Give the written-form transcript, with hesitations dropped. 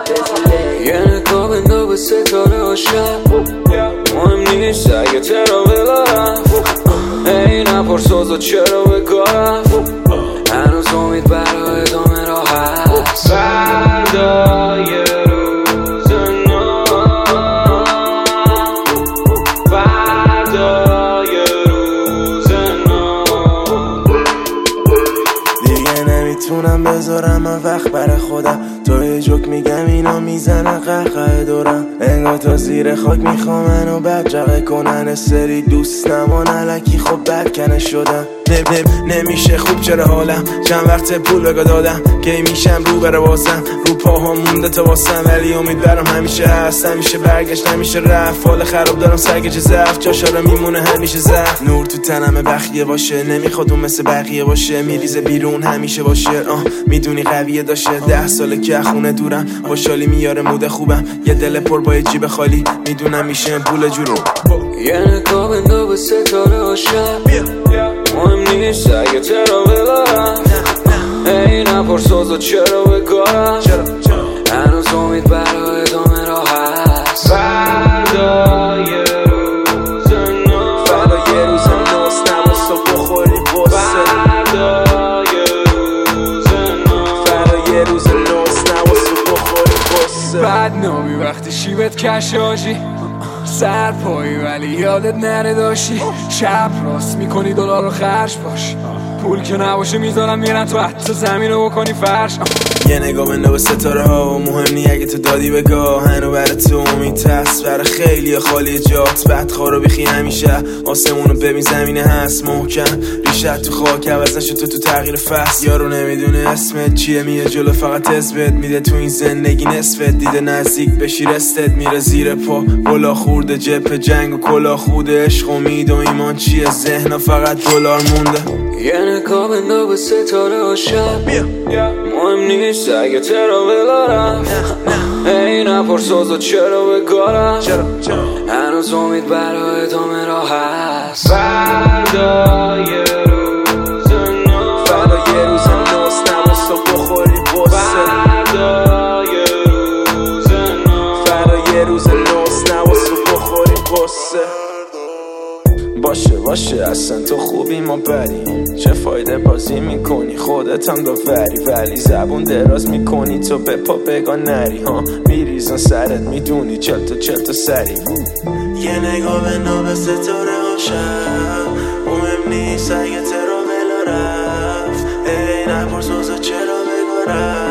یه نگاه بنداز به ستاره ها شب، مهم نیست اگه ترا بلارم. ای نپرسازا چرا به کارم، هنوز امید برای ادامه راه هست. فردا یه روز نو، فردا یه روز نو. دیگه نمیتونم بذارم من وقت برای خودم، تو یه جوک میگم اینا میزنن قهقه دورم. انگار تا زیر خاک میخوام منو بدرقه کنن. سری دوست نمان علکی خب بدکنه شدم. نمیشه خوب چرا حالم، چند وقت پول بگا دادم که میشم رو بره بازم. رو پاها مونده تا واسم ولی امید برام همیشه هست. همیشه برگشت نمیشه رفت، حال خراب دارم سرگیجه ضعف، جاشارا میمونه همیشه ضعف. نور تو تنم بخیه باشه، نمیخواد اون مثل بقیه باشه. میریزه بیرون همیشه باشه، میدونی قویه داشته. 10 ساله که خونه دورم، خوشحالی میاره مود خوبم. یه دل پر با یه جیب خالی، میدونم میشه پول جورم. یه نگاه بنداز به ستاره ها شب، مهم نیست اگه ترا بلارم. ای نپرسازا چرا به کارم، هنوز امید برای ادامه راه هست. فردا یه روز نو، فردا یه روز نوست، نبا صبح بخوری بسه. فردا یه روز نو، فردا یه روز نوست، نبا صبح بخوری بسه. بدنامی وقتی شیبت کشاشی، سرپایی ولی یادت نره داشتی. چپ راست میکنی دلار رو خرج باش، پول که نباشه میذارم میرن تو حتی زمین رو بکنی فرش. یه نگاه بنداز به ستاره ها، مهم نی اگه تو دادی بگاه. هنو برای تو امید هست، برای خیلی خالی جات. بدخوارو بیخی همیشه، آسمونو ببین زمینه هست محکم. ریشت تو خاک عوض نشد تو تغییر فصل. یارو نمیدونه اسمت چیه، میه جلو فقط اسمت میده. تو این زندگی نصفت دیده، نزدیک بشی رستت میره زیر پا. بلا خورده جپ جنگ و کلا خوده. عشق امید و ایمان چیه، ذهنا فقط دلار مونده. یه نگاه بنداز به ستاره ها شب، مهم نیست اگه ترا بلارم. ای نپرسازا چرا به کارم، هنوز امید برای ادامه راه هست. فردا یه روز نو، فردا یه روز نوست، نبا صبح بخوری بسه. فردا یه روز نو، فردا یه روز نوست، نبا صبح بخوری بسه. باشه اصلا تو خوبی ما بدیم، چه فایده بازی میکنی خودت هم داوری. ولی زبون دراز میکنی تو به پا بگا نری ها. میریزن سرت میدونی چل تا سری. یه نگاه بنداز به ستاره ها شب، مهم نیست اگه ترا بلا رفت. ای نپرسازا چرا بگا رفت.